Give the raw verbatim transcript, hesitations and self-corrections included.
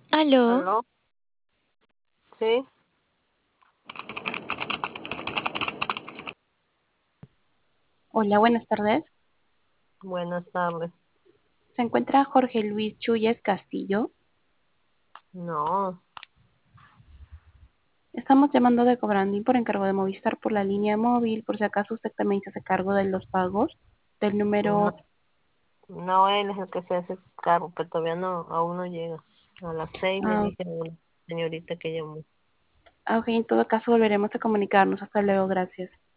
Aló, ¿Aló? Sí, Hola, buenas tardes. buenas tardes. Se encuentra Jorge Luis Chuyes Castillo. No, Estamos llamando de Cobrandín por encargo de Movistar por la línea móvil, por si acaso usted también se hace cargo de los pagos del no, número. no, él es el que se hace cargo, pero todavía no, aún no llega. A las seis me Ah, dije a una señorita que llamó. ah, ok, en todo caso volveremos a comunicarnos. Hasta luego, gracias.